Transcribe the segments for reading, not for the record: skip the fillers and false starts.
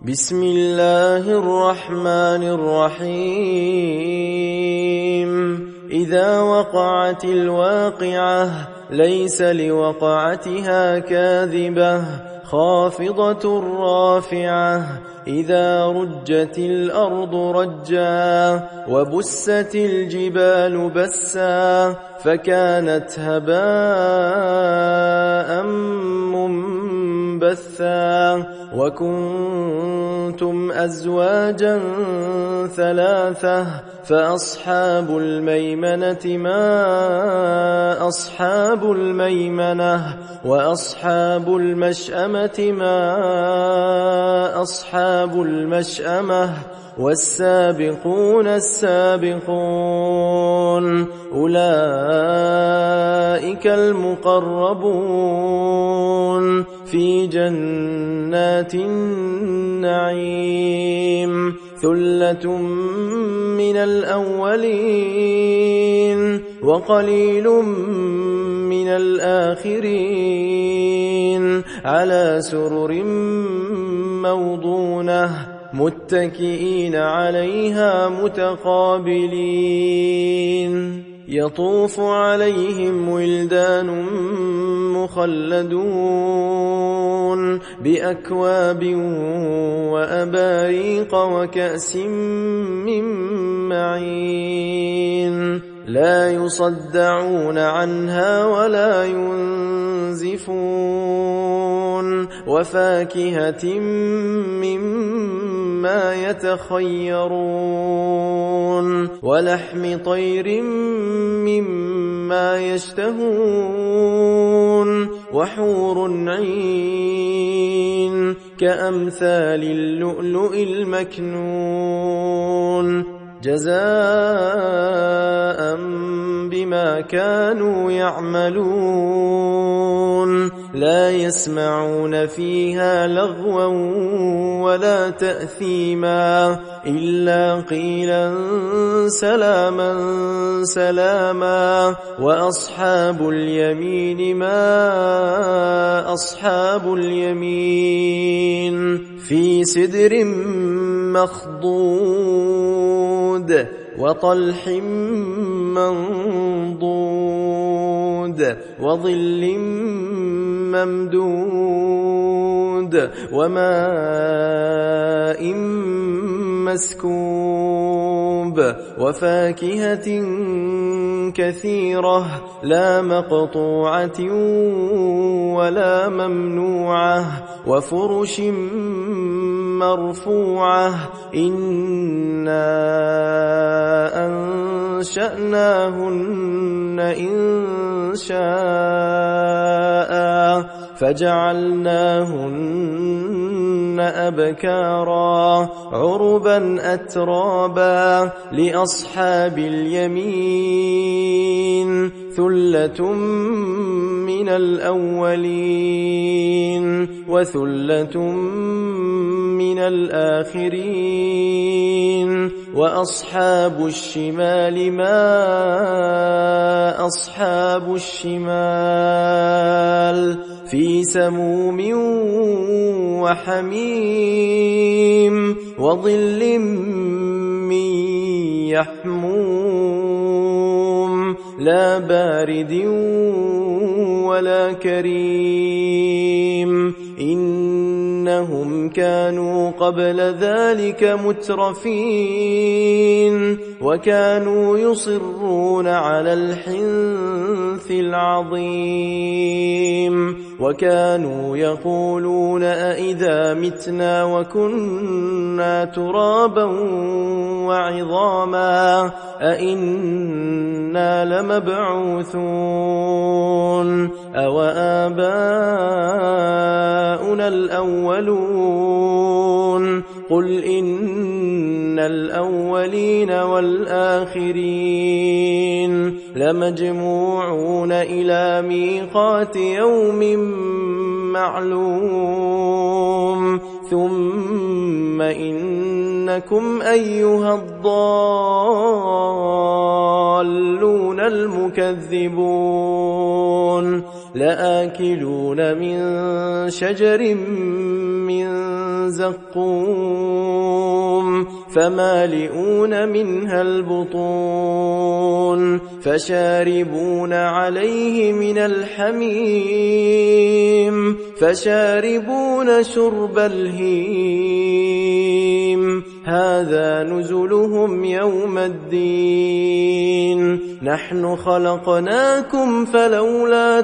بسم الله الرحمن الرحيم إذا وقعت الواقعة ليس لوقعتها كاذبة خافضة رافعة إذا رجت الأرض رجا وبست الجبال بسا فكانت هباء منبثا وكنتم أزواجا ثلاثة فأصحاب الميمنة ما أصحاب الميمنة وأصحاب المشأمة ما أصحاب المشأمة والسابقون السابقون أولئك المقربون في جنات النعيم ثلة من الأولين وقليل من الآخرين على سرر موضونة متكئين عليها متقابلين يطوف عليهم ولدان مخلدون بأكواب وأباريق وكأس من معين لا يصدعون عنها ولا ينزفون وفاكهة مما يتخيرون ولحم طير مما يشتهون وحور عين كأمثال اللؤلؤ المكنون جزاء بما كانوا يعملون لا يسمعون فيها لغوا ولا تأثيما إلا قيلا سلاما سلاما وأصحاب اليمين ما أصحاب اليمين في سدر مخضود وطلح منضود وظل ممدود وماء مسكوب وفاكهة كثيرة لا مقطوعة ولا ممنوعة وفرش مرفوعة إنا أنشأناهن إنشاء فجعلناهن أبكارا عربا أترابا لأصحاب اليمين ثلة من الأولين وثلة من الآخرين وأصحاب الشمال ما أصحاب الشمال في سموم وحميم وظل من يحموم لا بارد ولا كريم إنهم كانوا قبل ذلك مترفين وكانوا يصرون على الحنث العظيم وكانوا يقولون أئذا متنا وكنا ترابا وعظاما أئنا لمبعوثون أو آباؤنا الأولون قل إن الأولين والآخرين لمجموعون إلى ميقات يوم معلوم ثم إنكم أيها الضالون المكذبون لآكلون من شجر من زقوم فمالئون منها البطون فشاربون عليه من الحميم فشاربون شرب الهيم هذا نزلهم يوم الدين نحن خلقناكم فلولا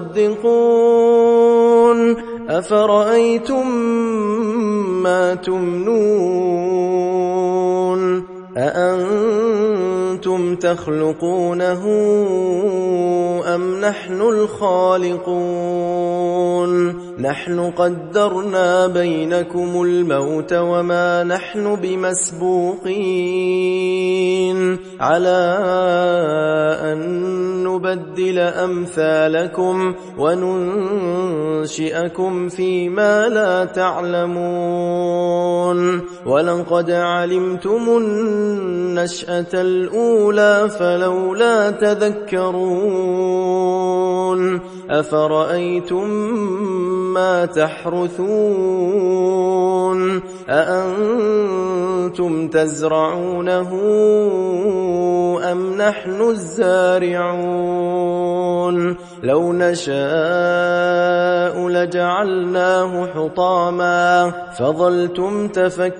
تصدقون أفرأيتم ما تمنون أأنتم تخلقونه أم نحن الخالقون نحن قدرنا بينكم الموت وما نحن بمسبوقين على أن نبدل أمثالكم وننشئكم فيما لا تعلمون ولقد علمتم النشأة الأولى فلولا تذكرون أفرأيتم ما تحرثون أأنتم تزرعونه أم نحن الزارعون لو نشاء لجعلناه حطاما فظلتم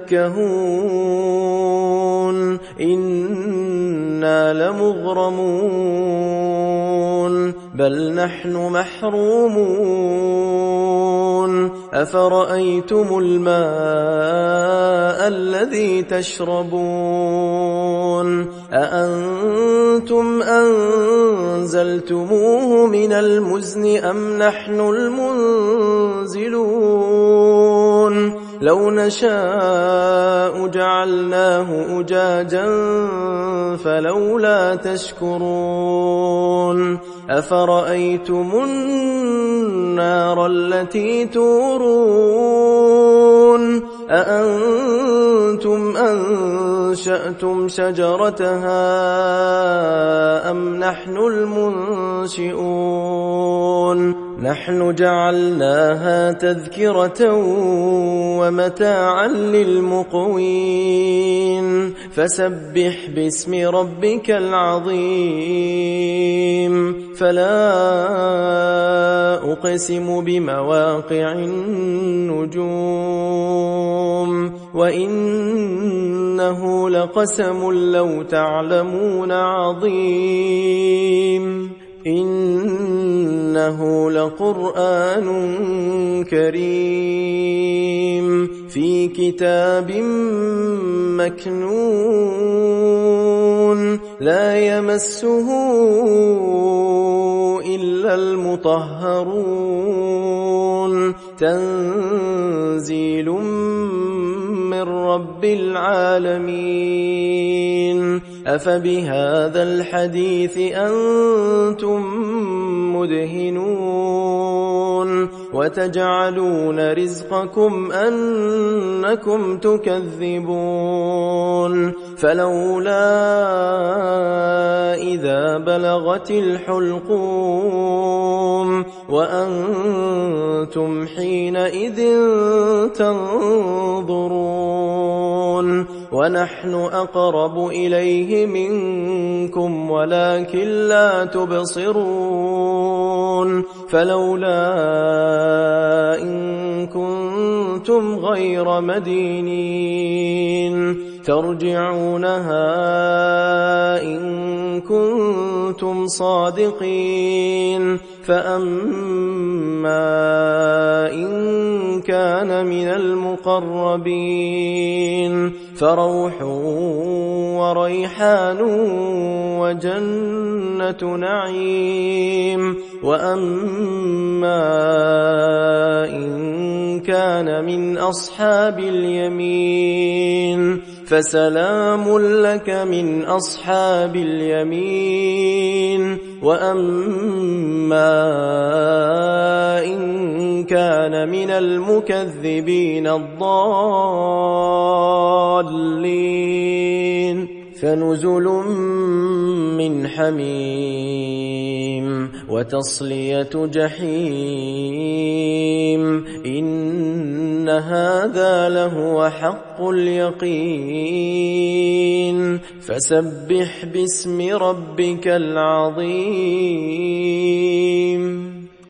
تفكهون إنا لمغرمون بل نحن محرومون أفرأيتم الماء الذي تشربون أأنتم أنزلتموه من المزن أم نحن المنزلون لو نشاء جعلناه أجاجا فلولا تشكرون أفرأيتم النار التي تورون أأنتم أنشأتم شجرتها أم نحن المنشئون نحن جعلناها تذكرة ومتاعا للمقوين فسبح باسم ربك العظيم فلا أقسم بمواقع النجوم وإنه لقسم لو تعلمون عظيم إنه لقرآن كريم في كتاب مكنون لا يمسه إلا المطهرون تنزيل من رب العالمين أفبهذا الحديث أنتم مدهنون وتجعلون رزقكم أنكم تكذبون فلولا إذا بلغت الحلقوم وأنتم حينئذ تنظرون ونحن أقرب إليه منكم ولكن لا تبصرون فلولا إن كنتم غير مدينين ترجعونها إن كنتم صادقين فأما إن كان من المقربين فروح وريحان وجنة نعيم وأما إن كان من أصحاب اليمين فسلام لك من أصحاب اليمين وأما إن كان من المكذبين الضالين فنزل من حميم وتصلية جحيم إن إن هذا لهو حق اليقين فسبح باسم ربك العظيم